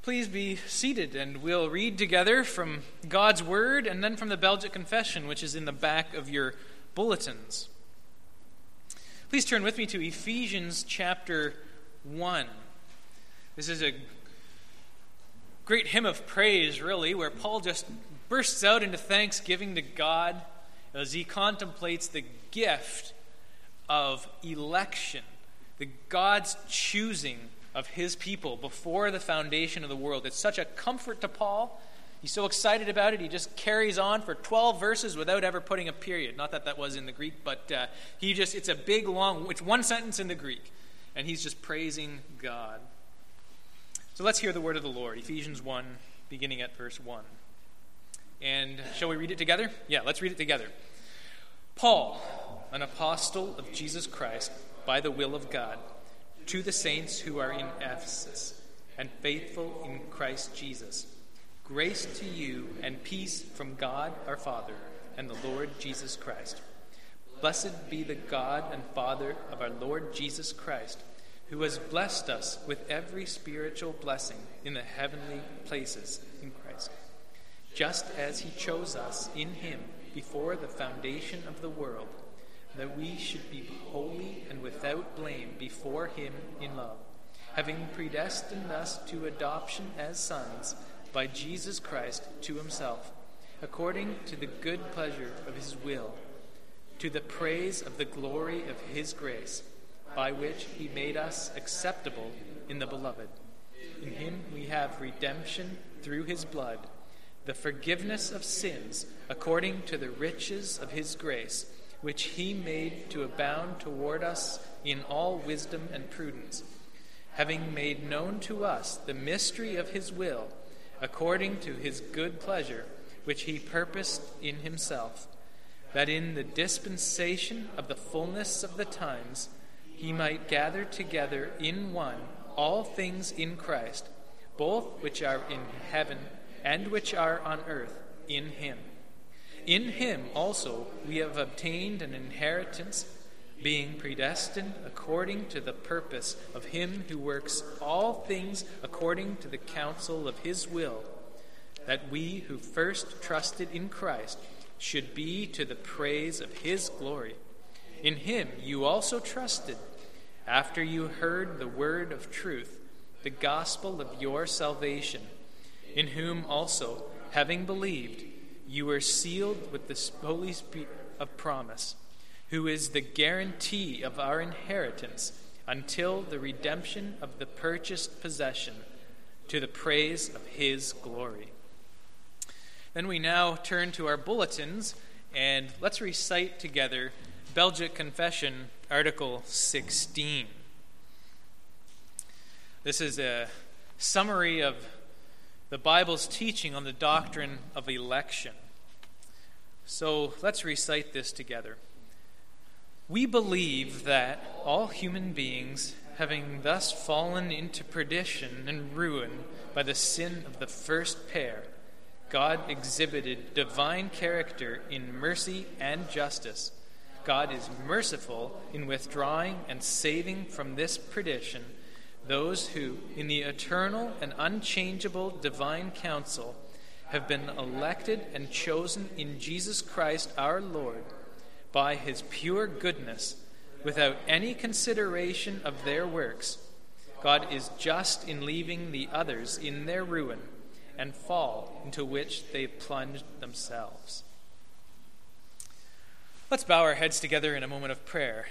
Please be seated, and we'll read together from God's Word and then from the Belgic Confession, which is in the back of your bulletins. Please turn with me to Ephesians chapter 1. This is a great hymn of praise, really, where Paul just bursts out into thanksgiving to God as he contemplates the gift of election, the God's choosing of his people before the foundation of the world. It's such a comfort to Paul. He's so excited about it, he just carries on for 12 verses without ever putting a period. Not that was in the Greek, but it's a big, long, it's one sentence in the Greek, and he's just praising God. So let's hear the word of the Lord, Ephesians 1, beginning at verse 1. And shall we read it together? Yeah, let's read it together. Paul, an apostle of Jesus Christ, by the will of God, to the saints who are in Ephesus, and faithful in Christ Jesus. Grace to you and peace from God our Father and the Lord Jesus Christ. Blessed be the God and Father of our Lord Jesus Christ, who has blessed us with every spiritual blessing in the heavenly places in Christ, just as he chose us in him before the foundation of the world, that we should be holy and without blame before him in love, having predestined us to adoption as sons by Jesus Christ to himself, according to the good pleasure of his will, to the praise of the glory of his grace, by which he made us acceptable in the beloved. In him we have redemption through his blood, the forgiveness of sins, according to the riches of his grace, which he made to abound toward us in all wisdom and prudence, having made known to us the mystery of his will, according to his good pleasure, which he purposed in himself, that in the dispensation of the fullness of the times he might gather together in one all things in Christ, both which are in heaven and which are on earth, in him. In him also we have obtained an inheritance, being predestined according to the purpose of him who works all things according to the counsel of his will, that we who first trusted in Christ should be to the praise of his glory. In him you also trusted, after you heard the word of truth, the gospel of your salvation, in whom also, having believed, you were sealed with the Holy Spirit of promise, who is the guarantee of our inheritance until the redemption of the purchased possession, to the praise of his glory. Then we now turn to our bulletins, and let's recite together Belgic Confession, Article 16. This is a summary of the Bible's teaching on the doctrine of election. So let's recite this together. We believe that all human beings, having thus fallen into perdition and ruin by the sin of the first pair, God exhibited divine character in mercy and justice. God is merciful in withdrawing and saving from this perdition those who, in the eternal and unchangeable divine counsel, have been elected and chosen in Jesus Christ our Lord by his pure goodness, without any consideration of their works. God is just in leaving the others in their ruin and fall into which they plunged themselves. Let's bow our heads together in a moment of prayer.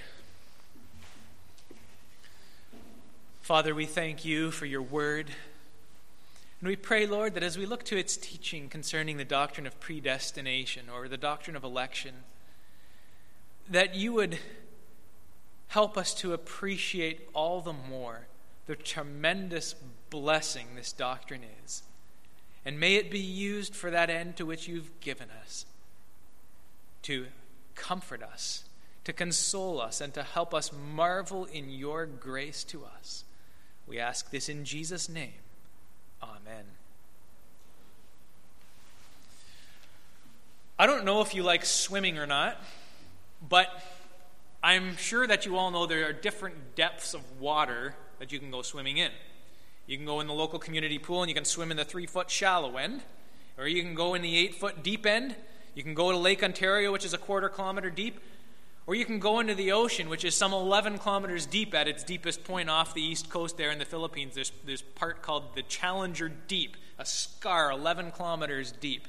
Father, we thank you for your word. And we pray, Lord, that as we look to its teaching concerning the doctrine of predestination or the doctrine of election, that you would help us to appreciate all the more the tremendous blessing this doctrine is. And may it be used for that end to which you've given us, to comfort us, to console us, and to help us marvel in your grace to us. We ask this in Jesus' name. Amen. I don't know if you like swimming or not, but I'm sure that you all know there are different depths of water that you can go swimming in. You can go in the local community pool and you can swim in the 3-foot shallow end, or you can go in the 8-foot deep end. You can go to Lake Ontario, which is a 1/4 kilometer deep, or you can go into the ocean, which is some 11 kilometers deep at its deepest point off the east coast there in the Philippines. There's part called the Challenger Deep, a scar 11 kilometers deep.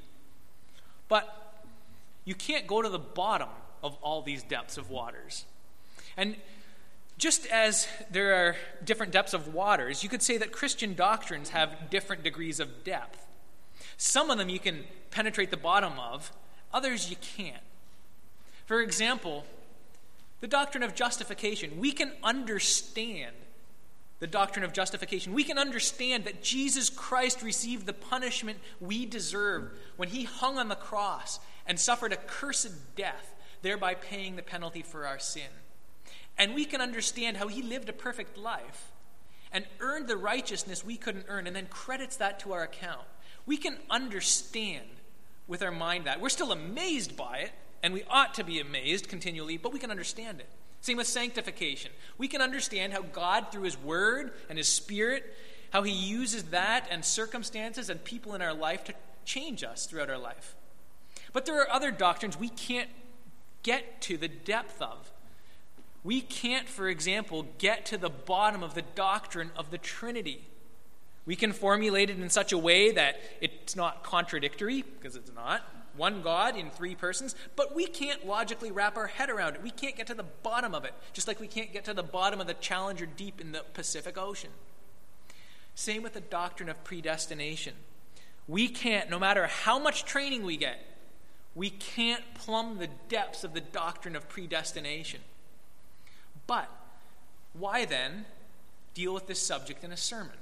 But you can't go to the bottom of all these depths of waters. And just as there are different depths of waters, you could say that Christian doctrines have different degrees of depth. Some of them you can penetrate the bottom of, others you can't. For example, the doctrine of justification. We can understand the doctrine of justification. We can understand that Jesus Christ received the punishment we deserve when he hung on the cross and suffered a cursed death, thereby paying the penalty for our sin. And we can understand how he lived a perfect life and earned the righteousness we couldn't earn and then credits that to our account. We can understand with our mind that. We're still amazed by it, and we ought to be amazed continually, but we can understand it. Same with sanctification. We can understand how God, through his word and his spirit, how he uses that and circumstances and people in our life to change us throughout our life. But there are other doctrines we can't get to the depth of. We can't, for example, get to the bottom of the doctrine of the Trinity. We can formulate it in such a way that it's not contradictory, because it's not. One God in 3 persons, but we can't logically wrap our head around it. We can't get to the bottom of it, just like we can't get to the bottom of the Challenger Deep in the Pacific Ocean. Same with the doctrine of predestination. We can't, no matter how much training we get, we can't plumb the depths of the doctrine of predestination. But why then deal with this subject in a sermon?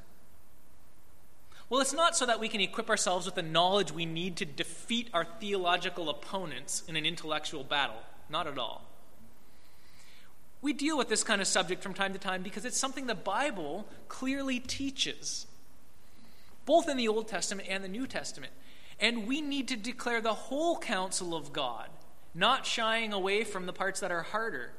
Well, it's not so that we can equip ourselves with the knowledge we need to defeat our theological opponents in an intellectual battle. Not at all. We deal with this kind of subject from time to time because it's something the Bible clearly teaches, both in the Old Testament and the New Testament. And we need to declare the whole counsel of God, not shying away from the parts that are harder.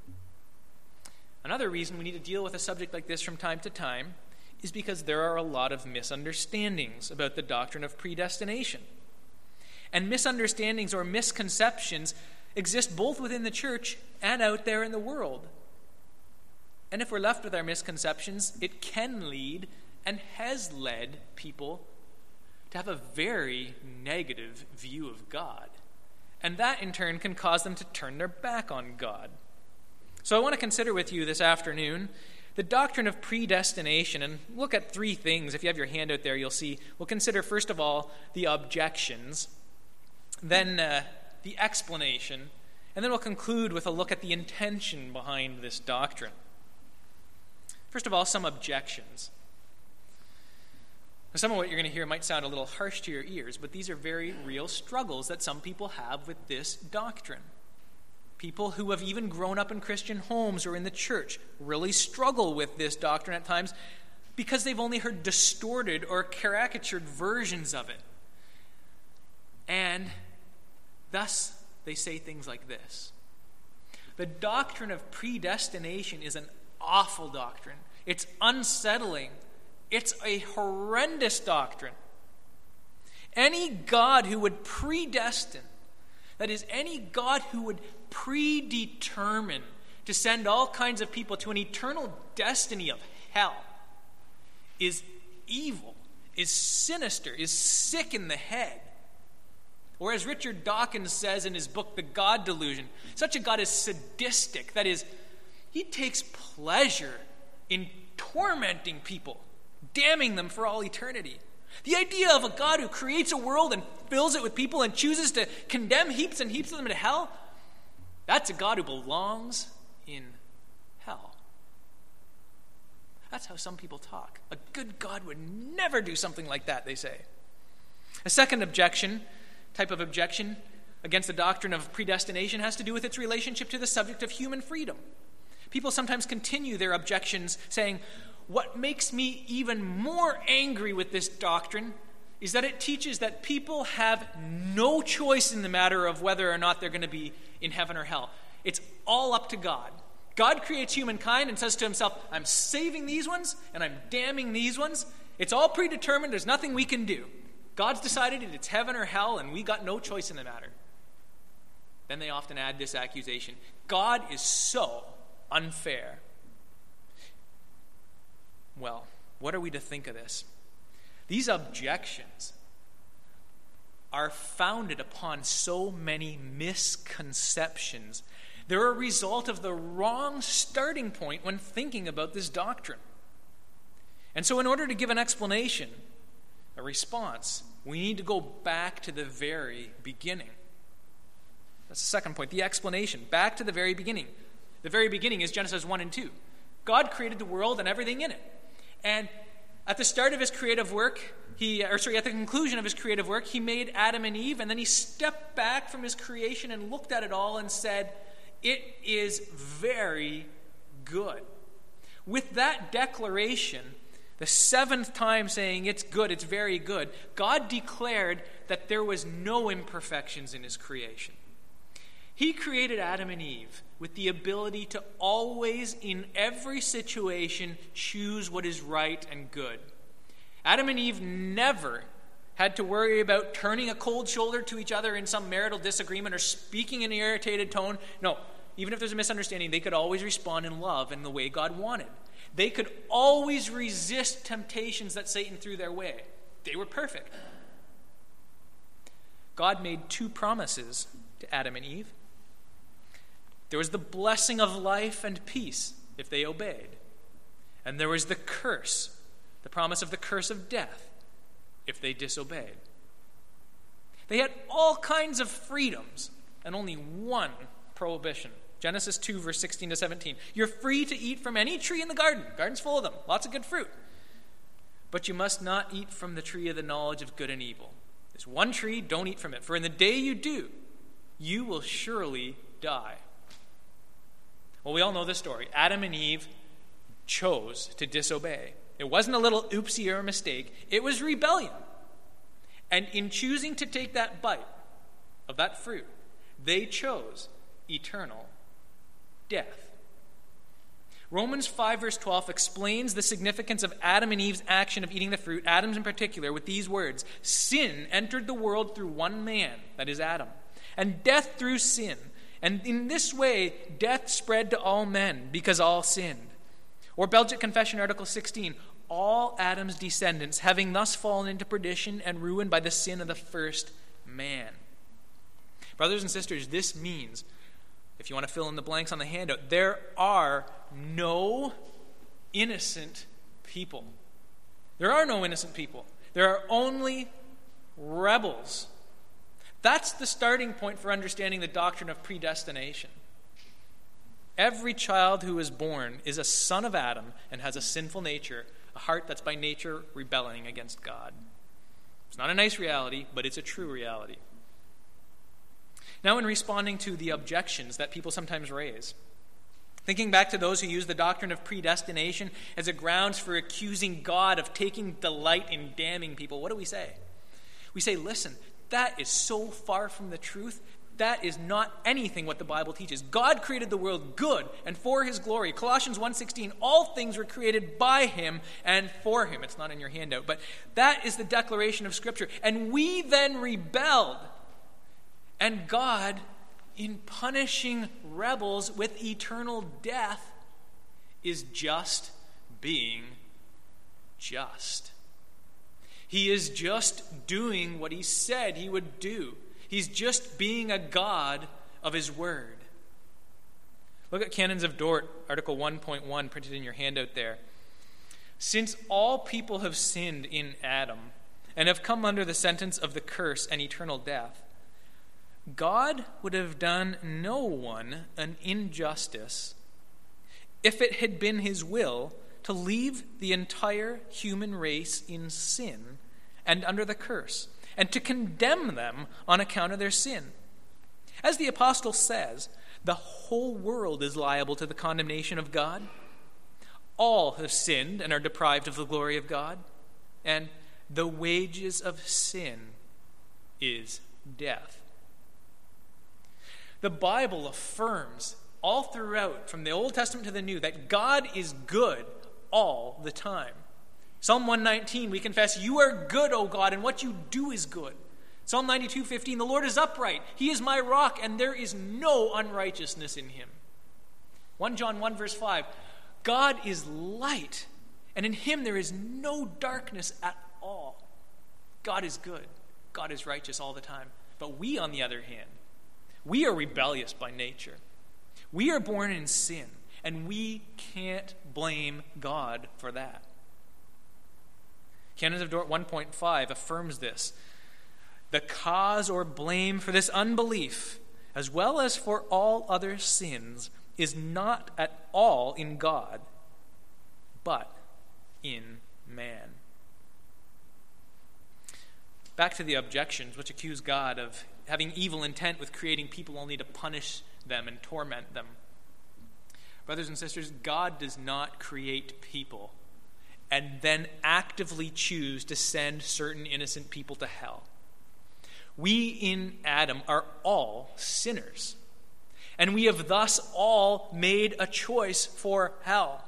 Another reason we need to deal with a subject like this from time to time is because there are a lot of misunderstandings about the doctrine of predestination. And misunderstandings or misconceptions exist both within the church and out there in the world. And if we're left with our misconceptions, it can lead and has led people to have a very negative view of God. And that in turn can cause them to turn their back on God. So I want to consider with you this afternoon the doctrine of predestination, and look at 3 things. If you have your hand out there, you'll see. We'll consider, first of all, the objections, then the explanation, and then we'll conclude with a look at the intention behind this doctrine. First of all, some objections. Now, some of what you're going to hear might sound a little harsh to your ears, but these are very real struggles that some people have with this doctrine. People who have even grown up in Christian homes or in the church really struggle with this doctrine at times because they've only heard distorted or caricatured versions of it. And thus they say things like this. The doctrine of predestination is an awful doctrine. It's unsettling. It's a horrendous doctrine. Any God who would predestine, that is, any God who would predetermine to send all kinds of people to an eternal destiny of hell, is evil, is sinister, is sick in the head. Or as Richard Dawkins says in his book, The God Delusion, such a God is sadistic. That is, he takes pleasure in tormenting people, damning them for all eternity. The idea of a God who creates a world and fills it with people and chooses to condemn heaps and heaps of them to hell, that's a God who belongs in hell. That's how some people talk. A good God would never do something like that, they say. A second type of objection against the doctrine of predestination has to do with its relationship to the subject of human freedom. People sometimes continue their objections saying, what makes me even more angry with this doctrine is that it teaches that people have no choice in the matter of whether or not they're going to be in heaven or hell. It's all up to God. God creates humankind and says to himself, I'm saving these ones and I'm damning these ones. It's all predetermined. There's nothing we can do. God's decided it. It's heaven or hell, and we got no choice in the matter. Then they often add this accusation. God is so unfair. Well, what are we to think of this? These objections are founded upon so many misconceptions. They're a result of the wrong starting point when thinking about this doctrine. And so in order to give an explanation, a response, we need to go back to the very beginning. That's the second point, the explanation. Back to the very beginning. The very beginning is Genesis 1 and 2. God created the world and everything in it. And at the start of his creative work, at the conclusion of his creative work, he made Adam and Eve, and then he stepped back from his creation and looked at it all and said, it is very good. With that declaration, the seventh time saying it's good, it's very good, God declared that there was no imperfections in his creation. He created Adam and Eve with the ability to always, in every situation, choose what is right and good. Adam and Eve never had to worry about turning a cold shoulder to each other in some marital disagreement or speaking in an irritated tone. No, even if there's a misunderstanding, they could always respond in love in the way God wanted. They could always resist temptations that Satan threw their way. They were perfect. God made two promises to Adam and Eve. There was the blessing of life and peace if they obeyed. And there was the curse, the promise of the curse of death if they disobeyed. They had all kinds of freedoms and only one prohibition. Genesis 2, verse 16 to 17. You're free to eat from any tree in the garden. The garden's full of them. Lots of good fruit. But you must not eat from the tree of the knowledge of good and evil. There's one tree, don't eat from it. For in the day you do, you will surely die. Well, we all know this story. Adam and Eve chose to disobey. It wasn't a little oopsie or a mistake. It was rebellion. And in choosing to take that bite of that fruit, they chose eternal death. Romans 5 verse 12 explains the significance of Adam and Eve's action of eating the fruit, Adam's in particular, with these words. Sin entered the world through one man, that is Adam, and death through sin. And in this way, death spread to all men because all sinned. Or Belgic Confession, Article 16, all Adam's descendants having thus fallen into perdition and ruin by the sin of the first man. Brothers and sisters, this means, if you want to fill in the blanks on the handout, there are no innocent people. There are no innocent people. There are only rebels. That's the starting point for understanding the doctrine of predestination. Every child who is born is a son of Adam and has a sinful nature, a heart that's by nature rebelling against God. It's not a nice reality, but it's a true reality. Now, in responding to the objections that people sometimes raise, thinking back to those who use the doctrine of predestination as a grounds for accusing God of taking delight in damning people, what do we say? We say, listen, that is so far from the truth. That is not anything what the Bible teaches. God created the world good and for his glory. Colossians 1:16, all things were created by him and for him. It's not in your handout, but that is the declaration of Scripture. And we then rebelled. And God, in punishing rebels with eternal death, is just being just. He is just doing what he said he would do. He's just being a God of his word. Look at Canons of Dort, Article 1.1, printed in your handout there. Since all people have sinned in Adam and have come under the sentence of the curse and eternal death, God would have done no one an injustice if it had been his will to leave the entire human race in sin and under the curse, and to condemn them on account of their sin. As the apostle says, the whole world is liable to the condemnation of God. All have sinned and are deprived of the glory of God, and the wages of sin is death. The Bible affirms all throughout, from the Old Testament to the New, that God is good all the time. Psalm 119, we confess, you are good, O God, and what you do is good. Psalm 92:15, the Lord is upright. He is my rock, and there is no unrighteousness in him. 1 John 1 verse 5, God is light, and in him there is no darkness at all. God is good. God is righteous all the time. But we, on the other hand, we are rebellious by nature. We are born in sin, and we can't blame God for that. Canons of Dort 1.5 affirms this. The cause or blame for this unbelief, as well as for all other sins, is not at all in God, but in man. Back to the objections, which accuse God of having evil intent with creating people only to punish them and torment them. Brothers and sisters, God does not create people and then actively choose to send certain innocent people to hell. We in Adam are all sinners, and we have thus all made a choice for hell.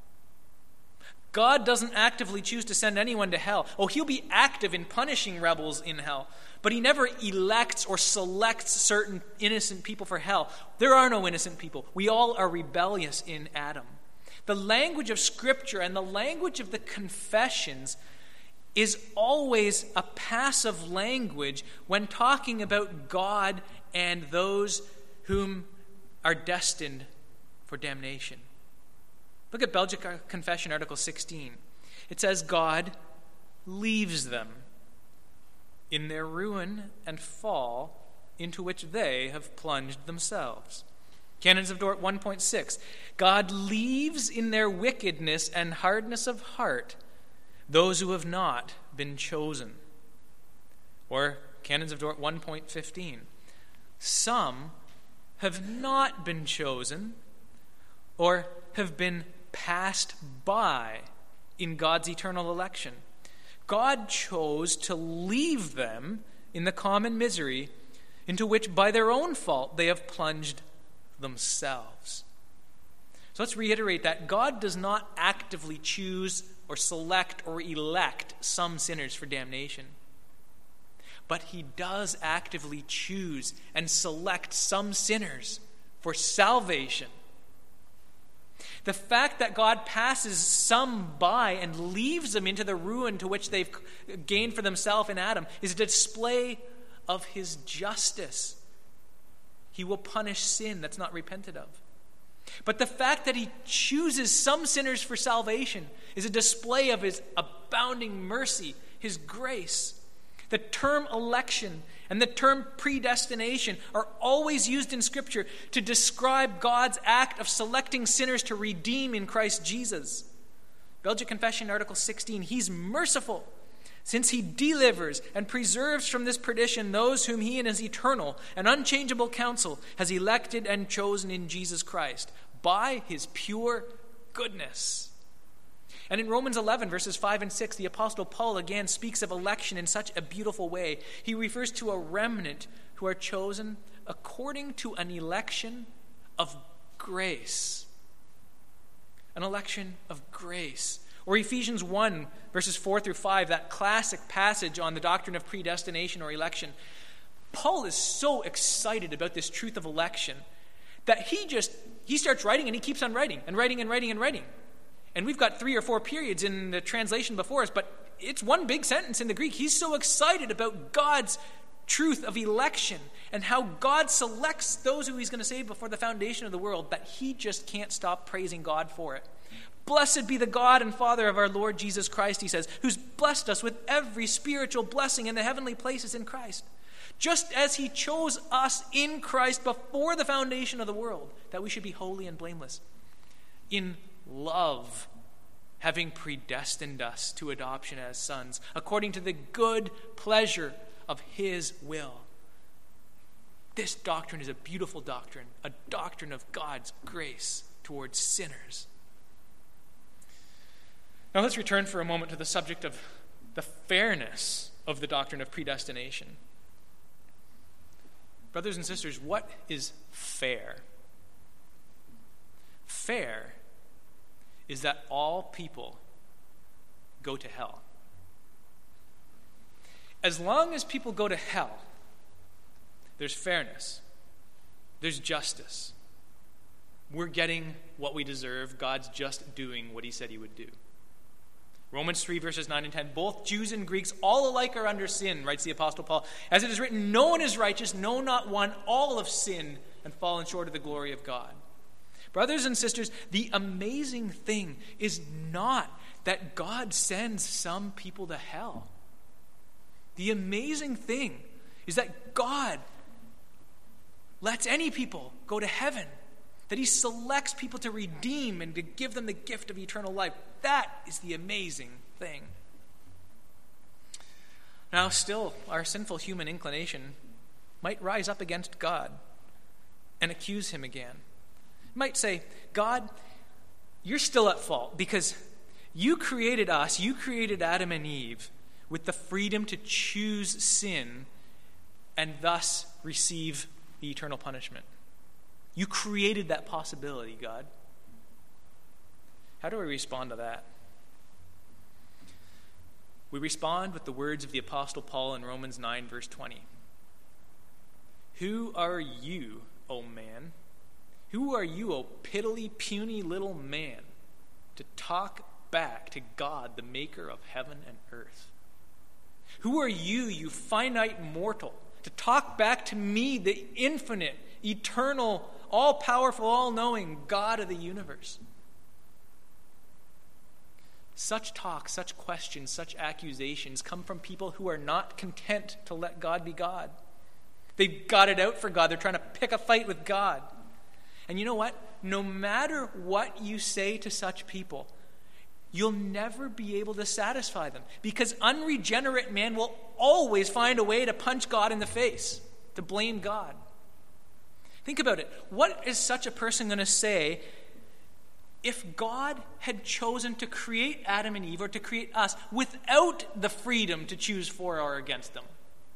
God doesn't actively choose to send anyone to hell. Oh, he'll be active in punishing rebels in hell, but he never elects or selects certain innocent people for hell. There are no innocent people. We all are rebellious in Adam. The language of Scripture and the language of the confessions is always a passive language when talking about God and those whom are destined for damnation. Look at Belgic Confession, Article 16. It says, God leaves them in their ruin and fall into which they have plunged themselves. Canons of Dort 1.6. God leaves in their wickedness and hardness of heart those who have not been chosen. Or Canons of Dort 1.15. Some have not been chosen or have been passed by in God's eternal election. God chose to leave them in the common misery into which by their own fault they have plunged themselves. So let's reiterate that God does not actively choose or select or elect some sinners for damnation. But he does actively choose and select some sinners for salvation. The fact that God passes some by and leaves them into the ruin to which they've gained for themselves in Adam is a display of his justice. He will punish sin that's not repented of. But the fact that he chooses some sinners for salvation is a display of his abounding mercy, his grace. The term election and the term predestination are always used in Scripture to describe God's act of selecting sinners to redeem in Christ Jesus. Belgic Confession, Article 16, he's merciful, since he delivers and preserves from this perdition those whom he in his eternal and unchangeable counsel has elected and chosen in Jesus Christ by his pure goodness. And in Romans 11, verses 5 and 6, the Apostle Paul again speaks of election in such a beautiful way. He refers to a remnant who are chosen according to an election of grace. An election of grace. Or Ephesians 1, verses 4 through 5, that classic passage on the doctrine of predestination or election. Paul is so excited about this truth of election that he starts writing and he keeps on writing and writing and writing and writing. And we've got 3 or 4 periods in the translation before us, but it's one big sentence in the Greek. He's so excited about God's truth of election and how God selects those who he's going to save before the foundation of the world that he just can't stop praising God for it. Blessed be the God and Father of our Lord Jesus Christ, he says, who's blessed us with every spiritual blessing in the heavenly places in Christ. Just as he chose us in Christ before the foundation of the world, that we should be holy and blameless. In love, having predestined us to adoption as sons, according to the good pleasure of his will. This doctrine is a beautiful doctrine, a doctrine of God's grace towards sinners. Now let's return for a moment to the subject of the fairness of the doctrine of predestination. Brothers and sisters, what is fair? fair is that all people go to hell. As long as people go to hell, there's fairness, there's justice. We're getting what we deserve. God's just doing what he said he would do. Romans 3, verses 9 and 10, both Jews and Greeks, all alike are under sin, writes the Apostle Paul. As it is written, no one is righteous, no, not one. All have sinned and fallen short of the glory of God. Brothers and sisters, the amazing thing is not that God sends some people to hell. The amazing thing is that God lets any people go to heaven, that he selects people to redeem and to give them the gift of eternal life. That is the amazing thing. Now, still, our sinful human inclination might rise up against God and accuse him again. It might say, God, you're still at fault because you created us, you created Adam and Eve with the freedom to choose sin and thus receive the eternal punishment. You created that possibility, God. How do we respond to that? We respond with the words of the Apostle Paul in Romans 9, verse 20. Who are you, O man? Who are you, O piddly, puny little man, to talk back to God, the maker of heaven and earth? Who are you, you finite mortal, to talk back to me, the infinite, eternal, all-powerful, all-knowing God of the universe? Such talk, such questions, such accusations come from people who are not content to let God be God. They've got it out for God. They're trying to pick a fight with God. And you know what? No matter what you say to such people, you'll never be able to satisfy them, because unregenerate man will always find a way to punch God in the face, to blame God. Think about it. What is such a person going to say if God had chosen to create Adam and Eve, or to create us, without the freedom to choose for or against them?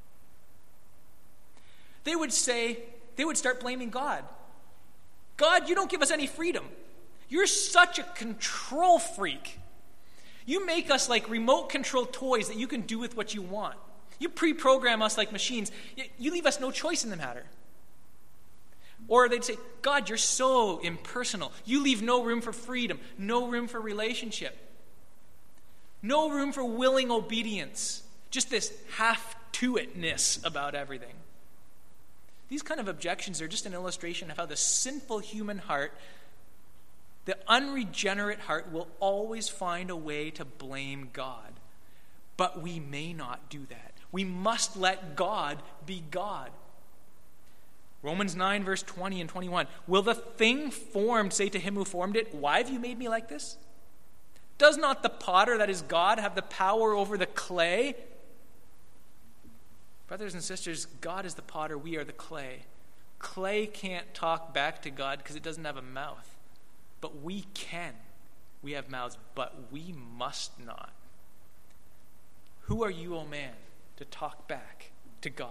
They would start blaming God. God, you don't give us any freedom. You're such a control freak. You make us like remote control toys that you can do with what you want. You pre-program us like machines. You leave us no choice in the matter. Or they'd say, God, you're so impersonal. You leave no room for freedom, no room for relationship, no room for willing obedience, just this half-to-itness about everything. These kind of objections are just an illustration of how the sinful human heart, the unregenerate heart, will always find a way to blame God. But we may not do that. We must let God be God. Romans 9, verse 20 and 21. Will the thing formed say to him who formed it, why have you made me like this? Does not the potter, that is God, have the power over the clay? Brothers and sisters, God is the potter, we are the clay. Clay can't talk back to God because it doesn't have a mouth. But we can. We have mouths, but we must not. Who are you, O man, to talk back to God?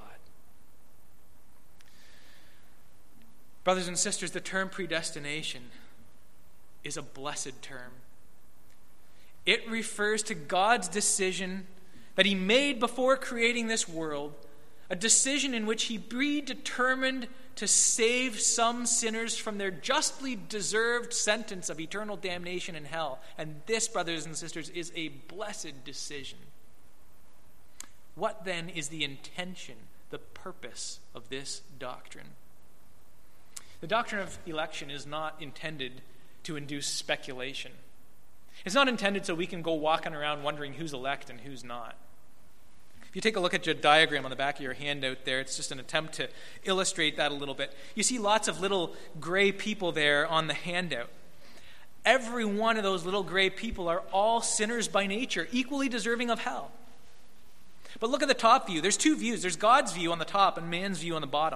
Brothers and sisters, the term predestination is a blessed term. It refers to God's decision that he made before creating this world, a decision in which he predetermined to save some sinners from their justly deserved sentence of eternal damnation in hell. And this, brothers and sisters, is a blessed decision. What then is the intention, the purpose of this doctrine? The doctrine of election is not intended to induce speculation. It's not intended so we can go walking around wondering who's elect and who's not. If you take a look at your diagram on the back of your handout there, it's just an attempt to illustrate that a little bit. You see lots of little gray people there on the handout. Every one of those little gray people are all sinners by nature, equally deserving of hell. But look at the top view. There's two views. There's God's view on the top and man's view on the bottom.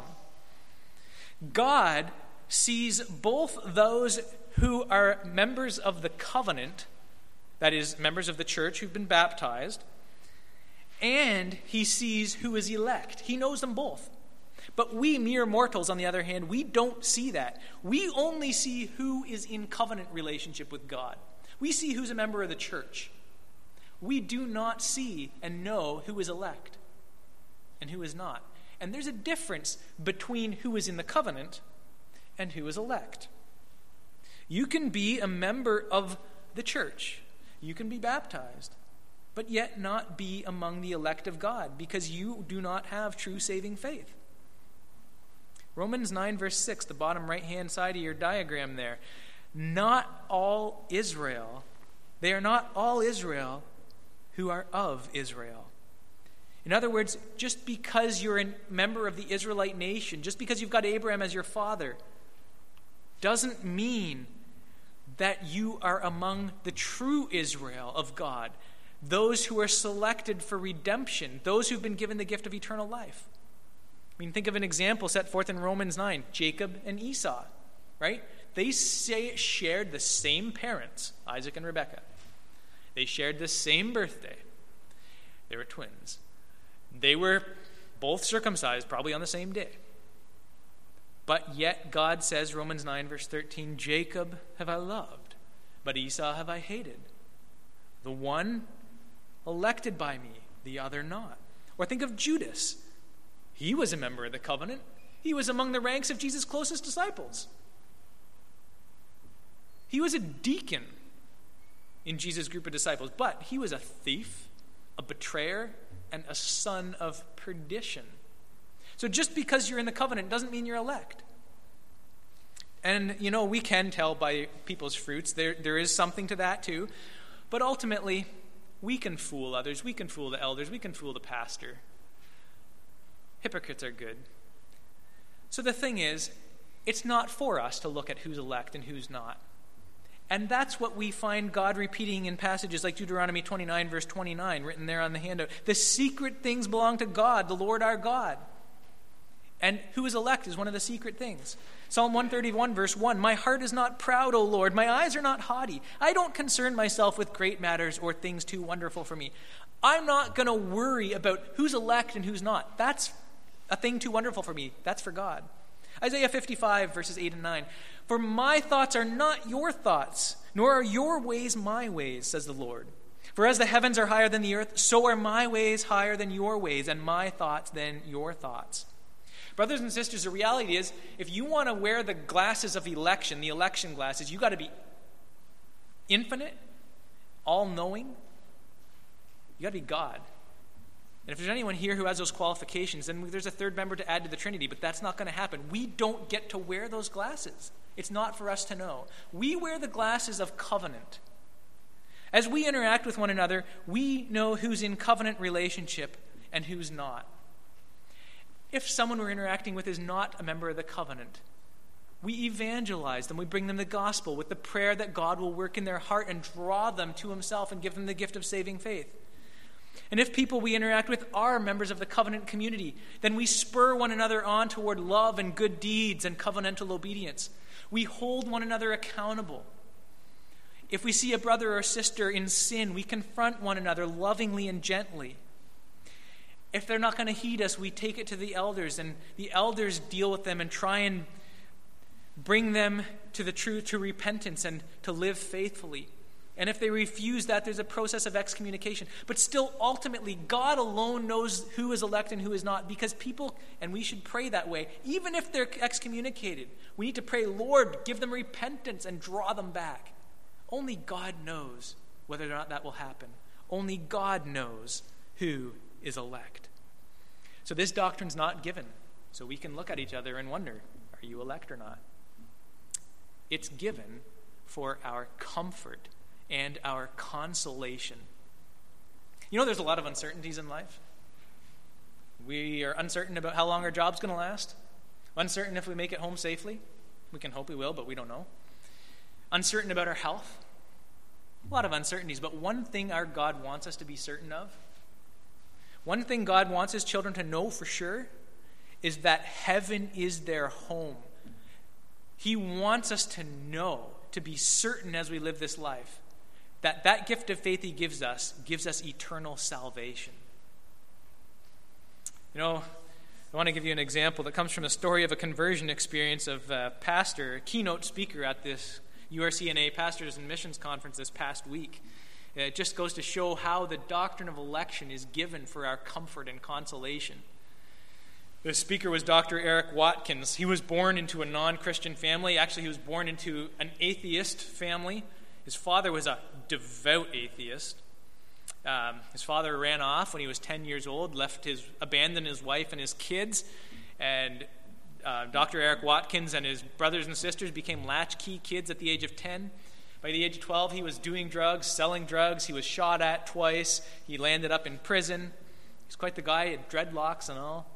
God sees both those who are members of the covenant, that is, members of the church who've been baptized, and he sees who is elect. He knows them both. But we mere mortals, on the other hand, we don't see that. We only see who is in covenant relationship with God. We see who's a member of the church. We do not see and know who is elect and who is not. And there's a difference between who is in the covenant and who is elect. You can be a member of the church. You can be baptized, but yet not be among the elect of God because you do not have true saving faith. Romans 9, verse 6, the bottom right-hand side of your diagram there. Not all Israel, they are not all Israel who are of Israel. In other words, just because you're a member of the Israelite nation, just because you've got Abraham as your father, doesn't mean that you are among the true Israel of God, those who are selected for redemption, those who've been given the gift of eternal life. I mean, think of an example set forth in Romans 9, Jacob and Esau, right? They shared the same parents, Isaac and Rebekah. They shared the same birthday. They were twins. They were both circumcised, probably on the same day. But yet God says, Romans 9, verse 13, Jacob have I loved, but Esau have I hated. The one elected by me, the other not. Or think of Judas. He was a member of the covenant. He was among the ranks of Jesus' closest disciples. He was a deacon in Jesus' group of disciples, but he was a thief, a betrayer, and a son of perdition. So just because you're in the covenant doesn't mean you're elect. And, we can tell by people's fruits. There is something to that too. But ultimately, we can fool others. We can fool the elders. We can fool the pastor. Hypocrites are good. So the thing is, it's not for us to look at who's elect and who's not. And that's what we find God repeating in passages like Deuteronomy 29, verse 29, written there on the handout. The secret things belong to God, the Lord our God. And who is elect is one of the secret things. Psalm 131, verse 1, My heart is not proud, O Lord. My eyes are not haughty. I don't concern myself with great matters or things too wonderful for me. I'm not going to worry about who's elect and who's not. That's a thing too wonderful for me. That's for God. Isaiah 55, verses 8 and 9. For my thoughts are not your thoughts, nor are your ways my ways, says the Lord. For as the heavens are higher than the earth, so are my ways higher than your ways, and my thoughts than your thoughts. Brothers and sisters, the reality is, if you want to wear the glasses of election, the election glasses, you got to be infinite, all-knowing. You got to be God. And if there's anyone here who has those qualifications, then there's a third member to add to the Trinity, but that's not going to happen. We don't get to wear those glasses. It's not for us to know. We wear the glasses of covenant. As we interact with one another, we know who's in covenant relationship and who's not. If someone we're interacting with is not a member of the covenant, we evangelize them. We bring them the gospel with the prayer that God will work in their heart and draw them to himself and give them the gift of saving faith. And if people we interact with are members of the covenant community, then we spur one another on toward love and good deeds and covenantal obedience. We hold one another accountable. If we see a brother or sister in sin, we confront one another lovingly and gently. If they're not going to heed us, we take it to the elders, and the elders deal with them and try and bring them to the truth, to repentance, and to live faithfully. And if they refuse that, there's a process of excommunication. But still, ultimately, God alone knows who is elect and who is not, because people, and we should pray that way, even if they're excommunicated, we need to pray, Lord, give them repentance and draw them back. Only God knows whether or not that will happen. Only God knows who is elect. So this doctrine's not given, so we can look at each other and wonder, are you elect or not? It's given for our comfort and our consolation. There's a lot of uncertainties in life. We are uncertain about how long our job's going to last. Uncertain if we make it home safely. We can hope we will, but we don't know. Uncertain about our health. A lot of uncertainties, but one thing our God wants us to be certain of, one thing God wants his children to know for sure, is that heaven is their home. He wants us to know, to be certain as we live this life, that gift of faith he gives us eternal salvation. The I want to give you an example that comes from a story of a conversion experience of a pastor, a keynote speaker at this URCNA Pastors and Missions Conference this past week. It just goes to show how the doctrine of election is given for our comfort and consolation. The speaker was Dr. Eric Watkins. He was born into a non-Christian family. Actually, he was born into an atheist family. His father was a devout atheist. His father ran off when he was 10 years old, abandoned his wife and his kids, and Dr. Eric Watkins and his brothers and sisters became latchkey kids at the age of 10. By the age of 12, he was doing drugs, selling drugs. He was shot at twice. He landed up in prison. He's quite the guy, had dreadlocks and all.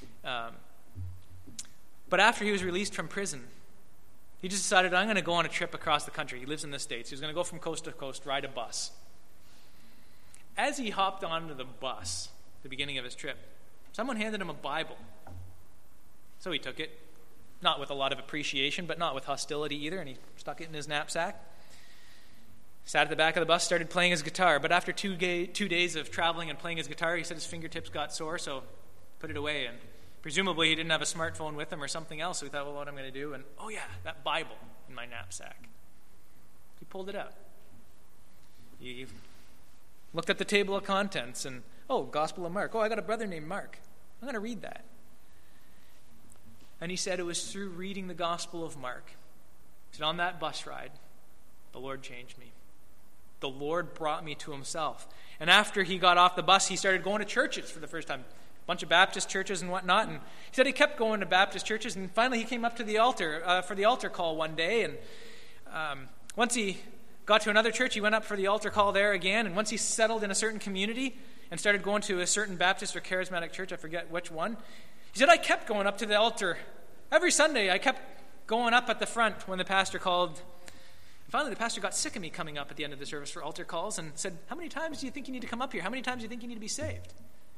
But after he was released from prison, he just decided, I'm going to go on a trip across the country. He lives in the States. He was going to go from coast to coast, ride a bus. As he hopped onto the bus, the beginning of his trip, someone handed him a Bible. So he took it, not with a lot of appreciation, but not with hostility either, and he stuck it in his knapsack. Sat at the back of the bus, started playing his guitar. But after 2 days of traveling and playing his guitar, he said his fingertips got sore, so put it away. And presumably he didn't have a smartphone with him or something else, so he thought, well, what am I going to do? And, oh yeah, that Bible in my knapsack. He pulled it out. He looked at the table of contents and, Gospel of Mark. I got a brother named Mark. I'm going to read that. And he said it was through reading the Gospel of Mark. He said, on that bus ride, the Lord changed me. The Lord brought me to himself. And after he got off the bus, he started going to churches for the first time. A bunch of Baptist churches and whatnot. And he said he kept going to Baptist churches. And finally he came up to the altar for the altar call one day. And once he got to another church, he went up for the altar call there again. And once he settled in a certain community and started going to a certain Baptist or charismatic church, I forget which one, he said, I kept going up to the altar. Every Sunday, I kept going up at the front when the pastor called. Finally, the pastor got sick of me coming up at the end of the service for altar calls and said, how many times do you think you need to come up here? How many times do you think you need to be saved?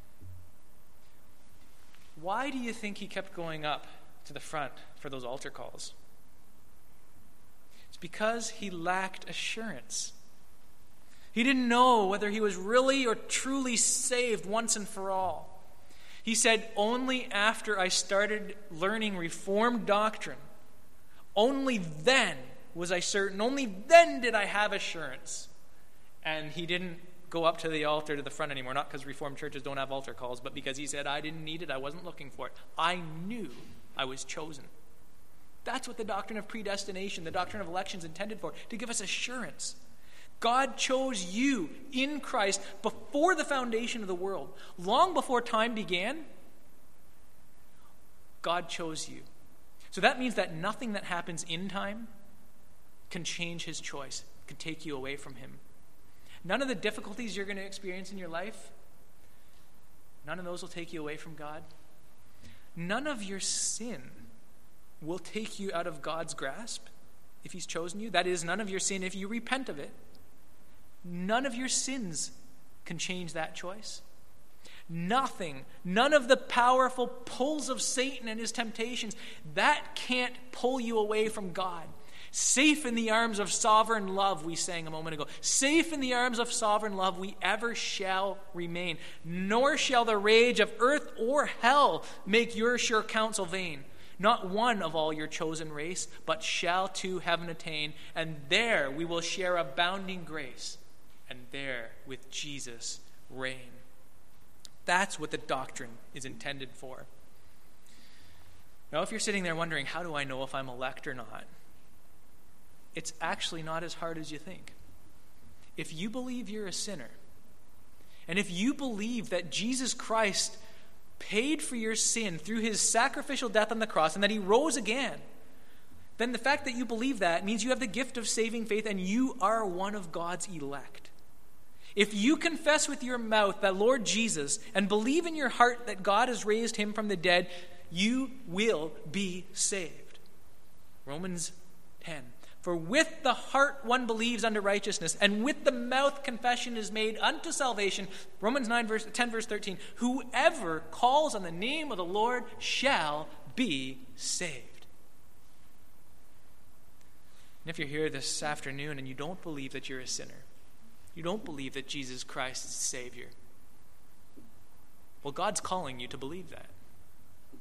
Why do you think he kept going up to the front for those altar calls? It's because he lacked assurance. He didn't know whether he was really or truly saved once and for all. He said, only after I started learning Reformed doctrine, only then was I certain, only then did I have assurance. And he didn't go up to the altar to the front anymore, not because Reformed churches don't have altar calls, but because he said, I didn't need it, I wasn't looking for it. I knew I was chosen. That's what the doctrine of predestination, the doctrine of election is intended for, to give us assurance. God chose you in Christ before the foundation of the world. Long before time began, God chose you. So that means that nothing that happens in time can change his choice, can take you away from him. None of the difficulties you're going to experience in your life, none of those will take you away from God. None of your sin will take you out of God's grasp if he's chosen you. That is, none of your sin if you repent of it. None of your sins can change that choice. Nothing, none of the powerful pulls of Satan and his temptations, that can't pull you away from God. Safe in the arms of sovereign love, we sang a moment ago. Safe in the arms of sovereign love we ever shall remain. Nor shall the rage of earth or hell make your sure counsel vain. Not one of all your chosen race, but shall to heaven attain. And there we will share abounding grace. And there with Jesus reign. That's what the doctrine is intended for. Now, if you're sitting there wondering, how do I know if I'm elect or not? It's actually not as hard as you think. If you believe you're a sinner, and if you believe that Jesus Christ paid for your sin through his sacrificial death on the cross and that he rose again, then the fact that you believe that means you have the gift of saving faith and you are one of God's elect. If you confess with your mouth that Lord Jesus and believe in your heart that God has raised him from the dead, you will be saved. Romans 10. For with the heart one believes unto righteousness, and with the mouth confession is made unto salvation. Romans 10 verse 13. Whoever calls on the name of the Lord shall be saved. And if you're here this afternoon and you don't believe that you're a sinner, you don't believe that Jesus Christ is Savior, well, God's calling you to believe that.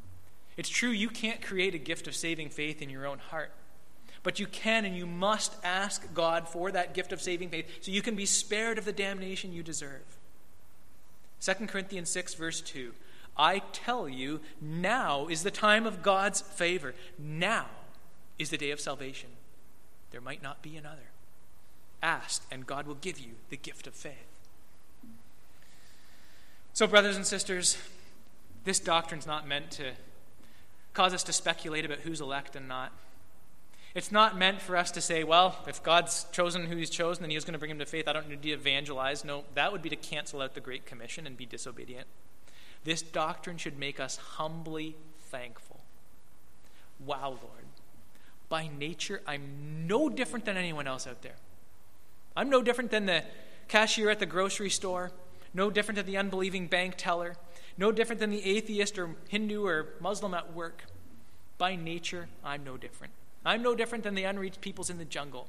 It's true, you can't create a gift of saving faith in your own heart. But you can and you must ask God for that gift of saving faith so you can be spared of the damnation you deserve. 2 Corinthians 6, verse 2. I tell you, now is the time of God's favor. Now is the day of salvation. There might not be another. Ask, and God will give you the gift of faith. So, brothers and sisters, this doctrine's not meant to cause us to speculate about who's elect and not. It's not meant for us to say, well, if God's chosen who he's chosen, then he was going to bring him to faith. I don't need to evangelize. No, that would be to cancel out the Great Commission and be disobedient. This doctrine should make us humbly thankful. Wow, Lord. By nature, I'm no different than anyone else out there. I'm no different than the cashier at the grocery store, no different than the unbelieving bank teller, no different than the atheist or Hindu or Muslim at work. By nature, I'm no different. I'm no different than the unreached peoples in the jungle.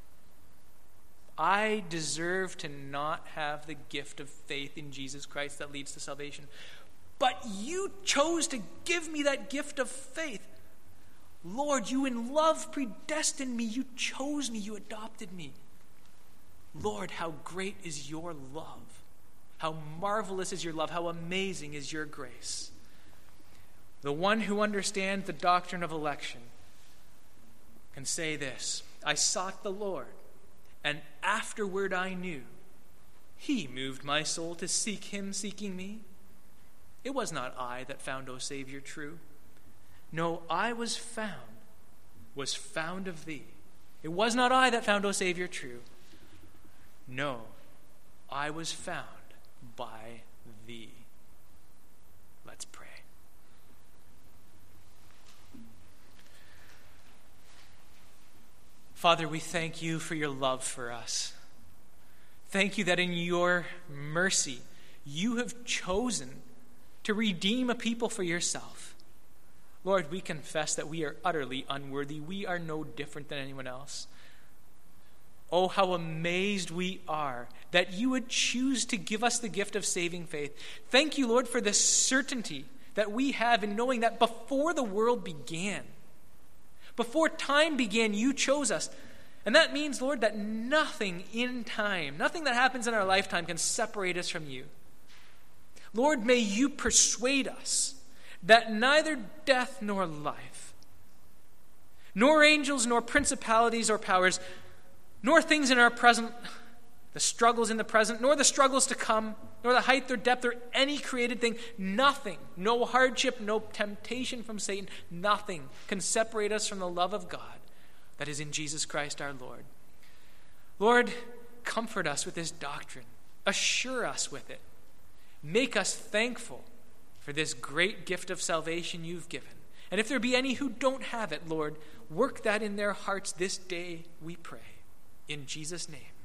I deserve to not have the gift of faith in Jesus Christ that leads to salvation. But you chose to give me that gift of faith. Lord, you in love predestined me. You chose me. You adopted me. Lord, how great is your love. How marvelous is your love. How amazing is your grace. The one who understands the doctrine of election can say this: I sought the Lord, and afterward I knew. He moved my soul to seek him, seeking me. It was not I that found, O Savior, true. No, I was found of thee. It was not I that found, O Savior, true. No, I was found by thee. Let's pray. Father, we thank you for your love for us. Thank you that in your mercy, you have chosen to redeem a people for yourself. Lord, we confess that we are utterly unworthy. We are no different than anyone else. Oh, how amazed we are that you would choose to give us the gift of saving faith. Thank you, Lord, for the certainty that we have in knowing that before the world began, before time began, you chose us. And that means, Lord, that nothing in time, nothing that happens in our lifetime can separate us from you. Lord, may you persuade us that neither death nor life, nor angels, nor principalities or powers, nor things in our present, the struggles in the present, nor the struggles to come, nor the height or depth or any created thing, nothing, no hardship, no temptation from Satan, nothing can separate us from the love of God that is in Jesus Christ our Lord. Lord, comfort us with this doctrine. Assure us with it. Make us thankful for this great gift of salvation you've given. And if there be any who don't have it, Lord, work that in their hearts this day, we pray. In Jesus' name.